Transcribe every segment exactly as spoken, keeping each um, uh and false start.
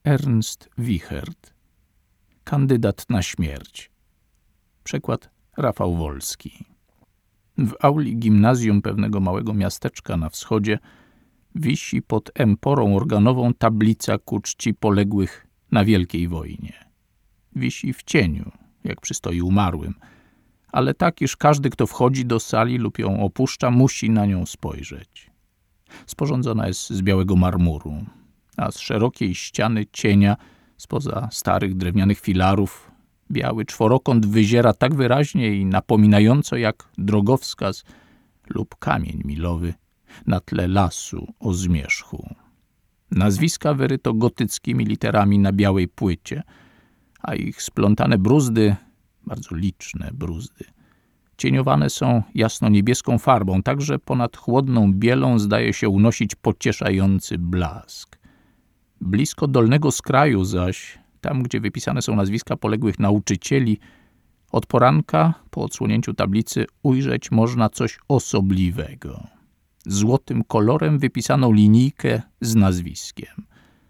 Ernst Wiechert. Kandydat na śmierć. Przekład Rafał Wolski. W auli gimnazjum pewnego małego miasteczka na wschodzie wisi pod emporą organową tablica ku czci poległych na Wielkiej Wojnie. Wisi w cieniu, jak przystoi umarłym, ale tak, iż każdy, kto wchodzi do sali lub ją opuszcza, musi na nią spojrzeć. Sporządzona jest z białego marmuru, a z szerokiej ściany cienia, spoza starych drewnianych filarów, biały czworokąt wyziera tak wyraźnie i napominająco jak drogowskaz lub kamień milowy na tle lasu o zmierzchu. Nazwiska wyryto gotyckimi literami na białej płycie, a ich splątane bruzdy, bardzo liczne bruzdy, cieniowane są jasno-niebieską farbą, tak że ponad chłodną bielą zdaje się unosić pocieszający blask. Blisko dolnego skraju zaś, tam gdzie wypisane są nazwiska poległych nauczycieli, od poranka po odsłonięciu tablicy ujrzeć można coś osobliwego. Złotym kolorem wypisaną linijkę z nazwiskiem.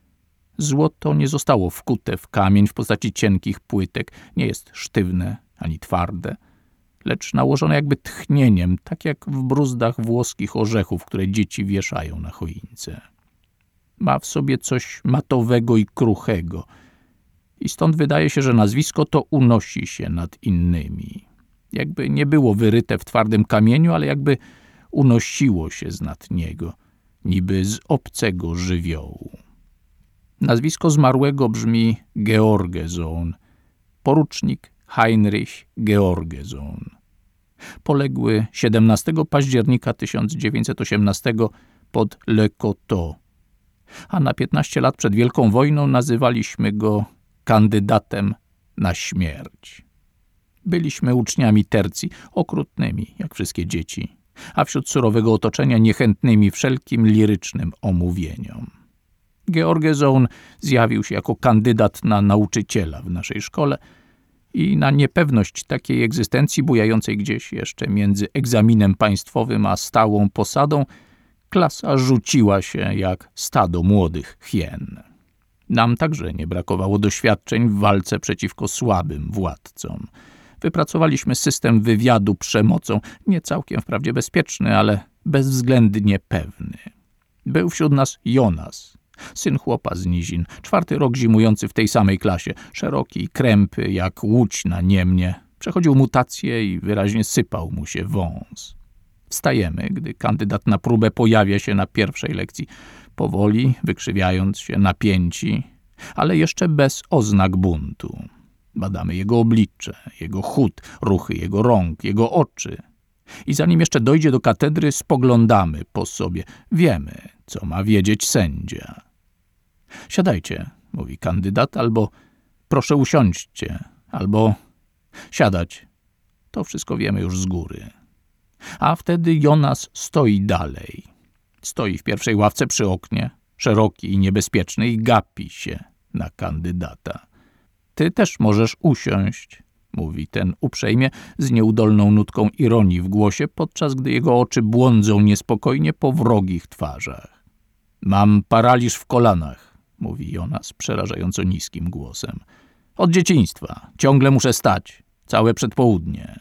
Złoto nie zostało wkute w kamień w postaci cienkich płytek, nie jest sztywne ani twarde, lecz nałożone jakby tchnieniem, tak jak w bruzdach włoskich orzechów, które dzieci wieszają na choince. Ma w sobie coś matowego i kruchego i stąd wydaje się, że nazwisko to unosi się nad innymi. Jakby nie było wyryte w twardym kamieniu, ale jakby unosiło się znad niego, niby z obcego żywiołu. Nazwisko zmarłego brzmi Georgesohn, porucznik Heinrich Georgesohn. Poległy siedemnastego października tysiąc dziewięćset osiemnastego pod Le Coteau, a na piętnaście lat przed Wielką Wojną nazywaliśmy go kandydatem na śmierć. Byliśmy uczniami tercji, okrutnymi, jak wszystkie dzieci, a wśród surowego otoczenia niechętnymi wszelkim lirycznym omówieniom. Georgesohn zjawił się jako kandydat na nauczyciela w naszej szkole i na niepewność takiej egzystencji bujającej gdzieś jeszcze między egzaminem państwowym a stałą posadą klasa rzuciła się jak stado młodych hien. Nam także nie brakowało doświadczeń w walce przeciwko słabym władcom. Wypracowaliśmy system wywiadu przemocą, nie całkiem wprawdzie bezpieczny, ale bezwzględnie pewny. Był wśród nas Jonas, syn chłopa z nizin, czwarty rok zimujący w tej samej klasie, szeroki i krępy jak łódź na Niemnie. Przechodził mutację i wyraźnie sypał mu się wąs. Wstajemy, gdy kandydat na próbę pojawia się na pierwszej lekcji, powoli, wykrzywiając się, napięci, ale jeszcze bez oznak buntu. Badamy jego oblicze, jego chód, ruchy jego rąk, jego oczy. I zanim jeszcze dojdzie do katedry, spoglądamy po sobie. Wiemy, co ma wiedzieć sędzia. Siadajcie, mówi kandydat, albo proszę usiądźcie, albo siadać. To wszystko wiemy już z góry. A wtedy Jonas stoi dalej. Stoi w pierwszej ławce przy oknie, szeroki i niebezpieczny, i gapi się na kandydata. Ty też możesz usiąść, mówi ten uprzejmie, z nieudolną nutką ironii w głosie, podczas gdy jego oczy błądzą niespokojnie po wrogich twarzach. Mam paraliż w kolanach, mówi Jonas przerażająco niskim głosem. Od dzieciństwa. Ciągle muszę stać. Całe przedpołudnie.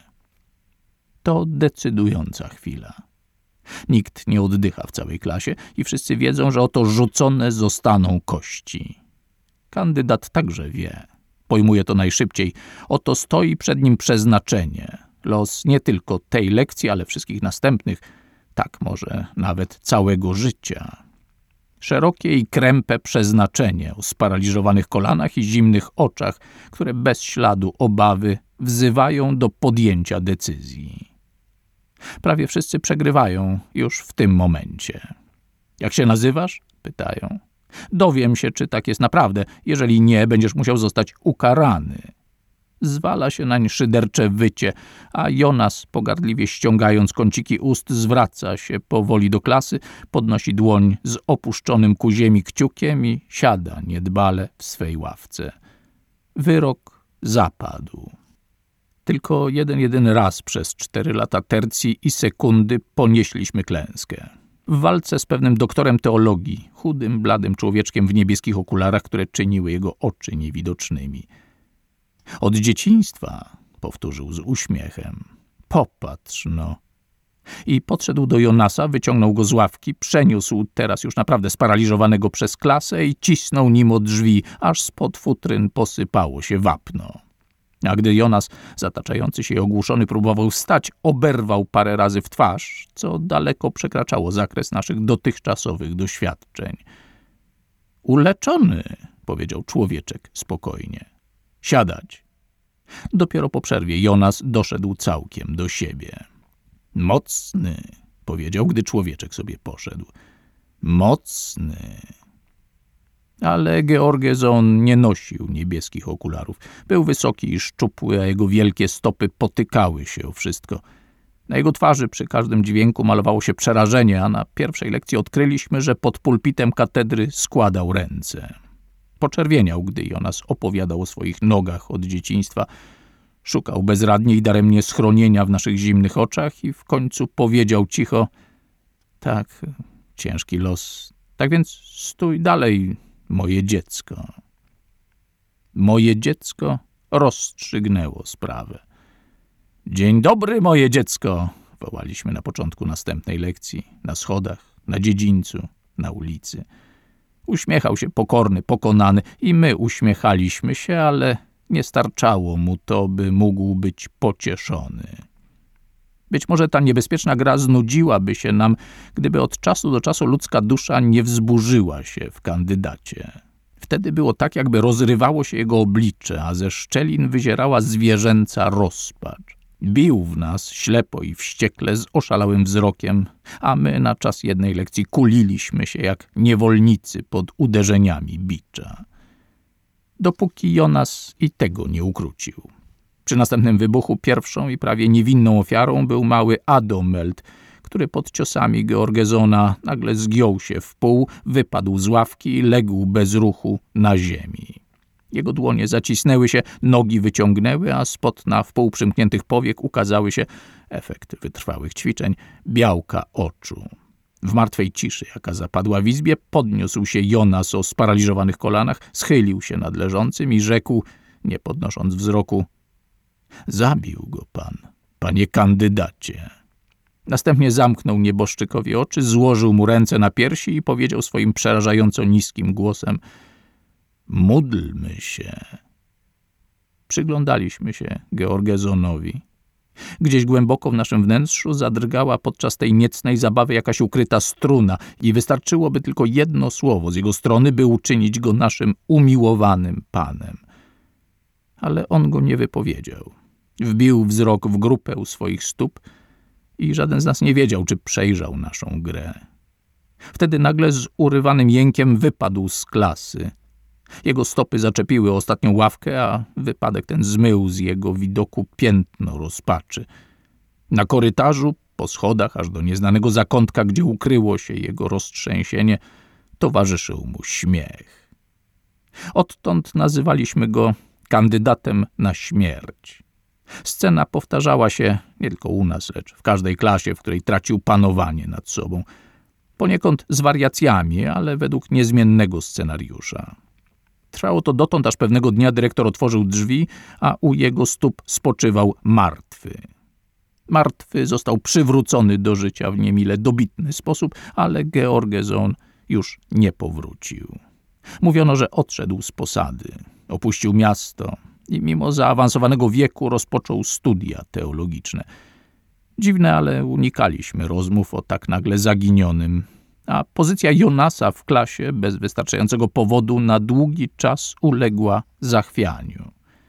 To decydująca chwila. Nikt nie oddycha w całej klasie i wszyscy wiedzą, że oto rzucone zostaną kości. Kandydat także wie. Pojmuje to najszybciej. Oto stoi przed nim przeznaczenie. Los nie tylko tej lekcji, ale wszystkich następnych. Tak może nawet całego życia. Szerokie i krępe przeznaczenie o sparaliżowanych kolanach i zimnych oczach, które bez śladu obawy wzywają do podjęcia decyzji. Prawie wszyscy przegrywają już w tym momencie. Jak się nazywasz? Pytają. Dowiem się, czy tak jest naprawdę. Jeżeli nie, będziesz musiał zostać ukarany. Zwala się nań szydercze wycie, a Jonas, pogardliwie ściągając kąciki ust, zwraca się powoli do klasy, podnosi dłoń z opuszczonym ku ziemi kciukiem i siada niedbale w swej ławce. Wyrok zapadł. Tylko jeden jedyny raz przez cztery lata tercji i sekundy ponieśliśmy klęskę. w walce z pewnym doktorem teologii, chudym, bladym człowieczkiem w niebieskich okularach, które czyniły jego oczy niewidocznymi. Od dzieciństwa, powtórzył z uśmiechem. Popatrz no. I podszedł do Jonasa, wyciągnął go z ławki, przeniósł teraz już naprawdę sparaliżowanego przez klasę i cisnął nim od drzwi, aż spod futryn posypało się wapno. A gdy Jonas, zataczający się i ogłuszony, próbował wstać, oberwał parę razy w twarz, co daleko przekraczało zakres naszych dotychczasowych doświadczeń. Uleczony, powiedział człowieczek spokojnie. Siadać. Dopiero po przerwie Jonas doszedł całkiem do siebie. Mocny, powiedział, gdy człowieczek sobie poszedł. Mocny. Ale Georgezon nie nosił niebieskich okularów. Był wysoki i szczupły, a jego wielkie stopy potykały się o wszystko. Na jego twarzy przy każdym dźwięku malowało się przerażenie, a na pierwszej lekcji odkryliśmy, że pod pulpitem katedry składał ręce. Poczerwieniał, gdy Jonas opowiadał o swoich nogach od dzieciństwa. Szukał bezradnie i daremnie schronienia w naszych zimnych oczach i w końcu powiedział cicho: tak, ciężki los. Tak więc stój dalej, moje dziecko. Moje dziecko rozstrzygnęło sprawę. Dzień dobry, moje dziecko, wołaliśmy na początku następnej lekcji, na schodach, na dziedzińcu, na ulicy. Uśmiechał się pokorny, pokonany i my uśmiechaliśmy się, ale nie starczało mu to, by mógł być pocieszony. Być może ta niebezpieczna gra znudziłaby się nam, gdyby od czasu do czasu ludzka dusza nie wzburzyła się w kandydacie. Wtedy było tak, jakby rozrywało się jego oblicze, a ze szczelin wyzierała zwierzęca rozpacz. Bił w nas ślepo i wściekle z oszalałym wzrokiem, a my na czas jednej lekcji kuliliśmy się jak niewolnicy pod uderzeniami bicza. Dopóki Jonas i tego nie ukrócił. Przy następnym wybuchu pierwszą i prawie niewinną ofiarą był mały Adomelt, który pod ciosami Georgezona nagle zgiął się w pół, wypadł z ławki i legł bez ruchu na ziemi. Jego dłonie zacisnęły się, nogi wyciągnęły, a spod na wpół przymkniętych powiek ukazały się, efekt wytrwałych ćwiczeń, białka oczu. W martwej ciszy, jaka zapadła w izbie, podniósł się Jonas o sparaliżowanych kolanach, schylił się nad leżącym i rzekł, nie podnosząc wzroku: zabił go pan, panie kandydacie. Następnie zamknął nieboszczykowi oczy, złożył mu ręce na piersi i powiedział swoim przerażająco niskim głosem: módlmy się. Przyglądaliśmy się Georgezonowi. Gdzieś głęboko w naszym wnętrzu zadrgała podczas tej niecnej zabawy jakaś ukryta struna i wystarczyłoby tylko jedno słowo z jego strony, by uczynić go naszym umiłowanym panem. Ale on go nie wypowiedział. Wbił wzrok w grupę u swoich stóp i żaden z nas nie wiedział, czy przejrzał naszą grę. Wtedy nagle z urywanym jękiem wypadł z klasy. Jego stopy zaczepiły ostatnią ławkę, a wypadek ten zmył z jego widoku piętno rozpaczy. Na korytarzu, po schodach, aż do nieznanego zakątka, gdzie ukryło się jego roztrzęsienie, towarzyszył mu śmiech. Odtąd nazywaliśmy go kandydatem na śmierć. Scena powtarzała się nie tylko u nas, lecz w każdej klasie, w której tracił panowanie nad sobą. Poniekąd z wariacjami, ale według niezmiennego scenariusza. Trwało to dotąd, aż pewnego dnia dyrektor otworzył drzwi, a u jego stóp spoczywał martwy. Martwy został przywrócony do życia w niemile dobitny sposób, ale Georgezon już nie powrócił. Mówiono, że odszedł z posady, opuścił miasto i mimo zaawansowanego wieku rozpoczął studia teologiczne. Dziwne, ale unikaliśmy rozmów o tak nagle zaginionym, a pozycja Jonasa w klasie bez wystarczającego powodu na długi czas uległa zachwianiu.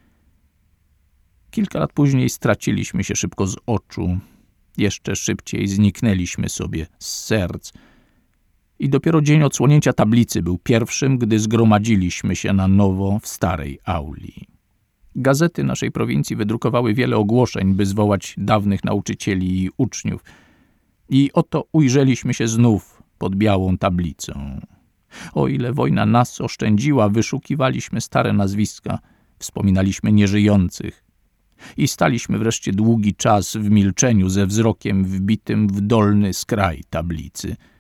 Kilka lat później straciliśmy się szybko z oczu, jeszcze szybciej zniknęliśmy sobie z serc i dopiero dzień odsłonięcia tablicy był pierwszym, gdy zgromadziliśmy się na nowo w starej auli. Gazety naszej prowincji wydrukowały wiele ogłoszeń, by zwołać dawnych nauczycieli i uczniów. I oto ujrzeliśmy się znów pod białą tablicą. O ile wojna nas oszczędziła, wyszukiwaliśmy stare nazwiska, wspominaliśmy nieżyjących i staliśmy wreszcie długi czas w milczeniu ze wzrokiem wbitym w dolny skraj tablicy.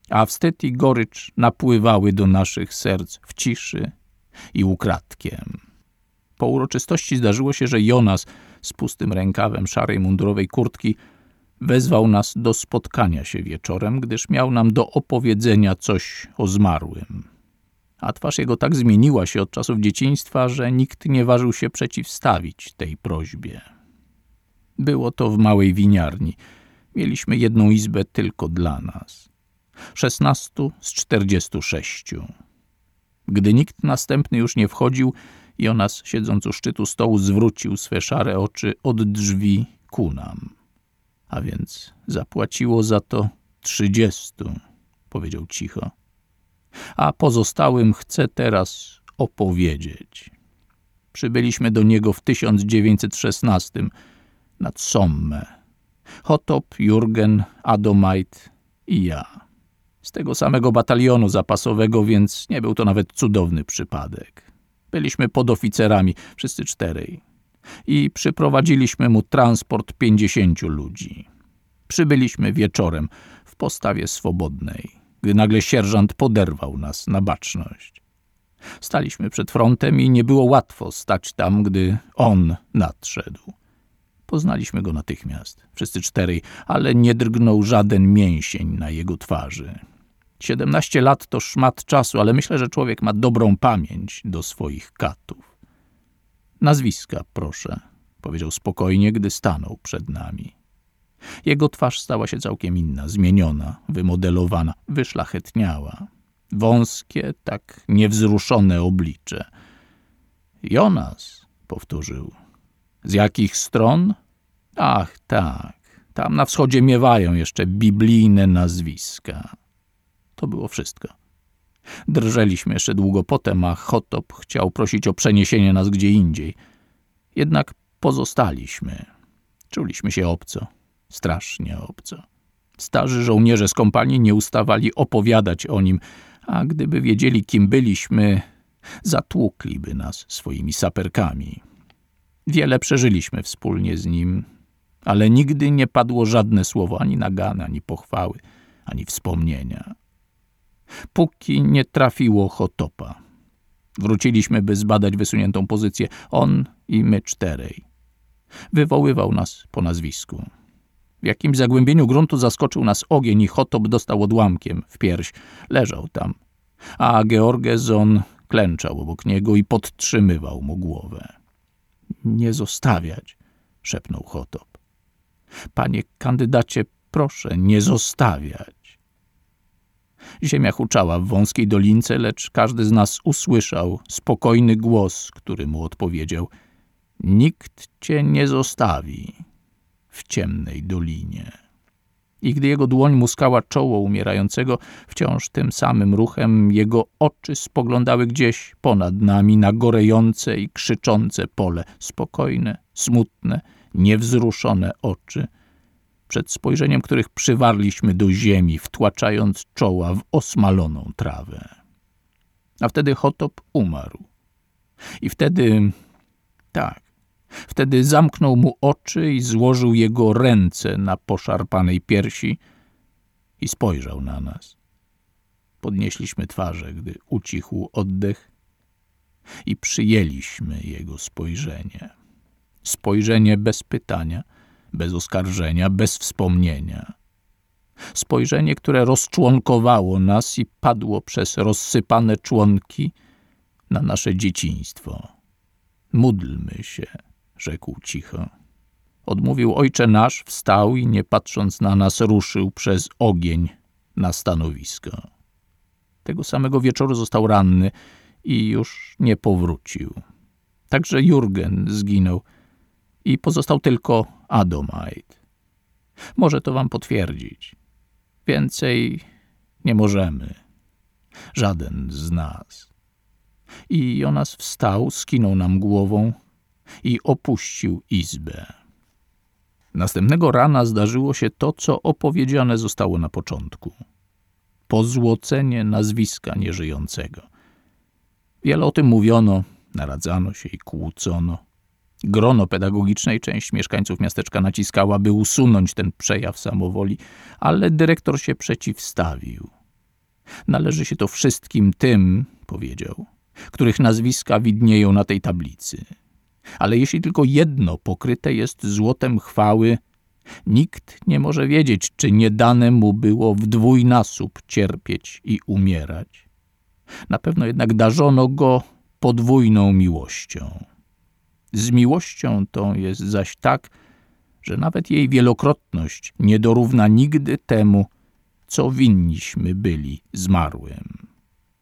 a wstyd i gorycz napływały do naszych serc w ciszy i ukradkiem. Po uroczystości zdarzyło się, że Jonas z pustym rękawem szarej mundurowej kurtki wezwał nas do spotkania się wieczorem, gdyż miał nam do opowiedzenia coś o zmarłym. A twarz jego tak zmieniła się od czasów dzieciństwa, że nikt nie ważył się przeciwstawić tej prośbie. Było to w małej winiarni. Mieliśmy jedną izbę tylko dla nas. Szesnastu z czterdziestu sześciu. Gdy nikt następny już nie wchodził, Jonas, siedząc u szczytu stołu, zwrócił swe szare oczy od drzwi ku nam. A więc zapłaciło za to trzydziestu, powiedział cicho. A pozostałym chcę teraz opowiedzieć. Przybyliśmy do niego w tysiąc dziewięćset szesnastym nad Sommę. Hotop, Jurgen, Adomait i ja. Z tego samego batalionu zapasowego, więc nie był to nawet cudowny przypadek. Byliśmy podoficerami, wszyscy czterej. I przyprowadziliśmy mu transport pięćdziesięciu ludzi. Przybyliśmy wieczorem w postawie swobodnej, gdy nagle sierżant poderwał nas na baczność. Staliśmy przed frontem i nie było łatwo stać tam, gdy on nadszedł. Poznaliśmy go natychmiast, wszyscy czterej, ale nie drgnął żaden mięsień na jego twarzy. Siedemnaście lat to szmat czasu, ale myślę, że człowiek ma dobrą pamięć do swoich katów. Nazwiska, proszę, powiedział spokojnie, gdy stanął przed nami. Jego twarz stała się całkiem inna, zmieniona, wymodelowana, wyszlachetniała. Wąskie, tak niewzruszone oblicze. Jonas, powtórzył. Z jakich stron? Ach, tak, tam na wschodzie miewają jeszcze biblijne nazwiska. To było wszystko. Drżeliśmy jeszcze długo potem, a Hotop chciał prosić o przeniesienie nas gdzie indziej. Jednak pozostaliśmy. Czuliśmy się obco, strasznie obco. Starzy żołnierze z kompanii nie ustawali opowiadać o nim, a gdyby wiedzieli, kim byliśmy, zatłukliby nas swoimi saperkami. Wiele przeżyliśmy wspólnie z nim, ale nigdy nie padło żadne słowo, ani nagany, ani pochwały, ani wspomnienia. Póki nie trafiło Hotopa. Wróciliśmy, by zbadać wysuniętą pozycję, on i my czterej. Wywoływał nas po nazwisku. W jakimś zagłębieniu gruntu zaskoczył nas ogień i Hotop dostał odłamkiem w pierś. Leżał tam, a Georgezon klęczał obok niego i podtrzymywał mu głowę. Nie zostawiać, szepnął Hotop. Panie kandydacie, proszę, nie zostawiać. Ziemia huczała w wąskiej dolince, lecz każdy z nas usłyszał spokojny głos, który mu odpowiedział: nikt cię nie zostawi w ciemnej dolinie. I gdy jego dłoń muskała czoło umierającego, wciąż tym samym ruchem jego oczy spoglądały gdzieś ponad nami na gorejące i krzyczące pole. Spokojne, smutne, niewzruszone oczy, przed spojrzeniem których przywarliśmy do ziemi, wtłaczając czoła w osmaloną trawę. A wtedy Hotop umarł. I wtedy, tak, wtedy zamknął mu oczy i złożył jego ręce na poszarpanej piersi i spojrzał na nas. Podnieśliśmy twarze, gdy ucichł oddech i przyjęliśmy jego spojrzenie. Spojrzenie bez pytania, bez oskarżenia, bez wspomnienia. Spojrzenie, które rozczłonkowało nas i padło przez rozsypane członki na nasze dzieciństwo. Módlmy się, rzekł cicho. Odmówił Ojcze nasz, wstał i nie patrząc na nas ruszył przez ogień na stanowisko. Tego samego wieczoru został ranny i już nie powrócił. Także Jurgen zginął i pozostał tylko Adomait. Może to wam potwierdzić. Więcej nie możemy. Żaden z nas. I Jonas wstał, skinął nam głową i opuścił izbę. Następnego rana zdarzyło się to, co opowiedziane zostało na początku. Pozłocenie nazwiska nieżyjącego. Wiele o tym mówiono, naradzano się i kłócono. Grono pedagogiczne i część mieszkańców miasteczka naciskała, by usunąć ten przejaw samowoli, ale dyrektor się przeciwstawił. Należy się to wszystkim tym, powiedział, których nazwiska widnieją na tej tablicy. Ale jeśli tylko jedno pokryte jest złotem chwały, nikt nie może wiedzieć, czy nie dane mu było w dwójnasób cierpieć i umierać. Na pewno jednak darzono go podwójną miłością. Z miłością tą jest zaś tak, że nawet jej wielokrotność nie dorówna nigdy temu, co winniśmy byli zmarłym.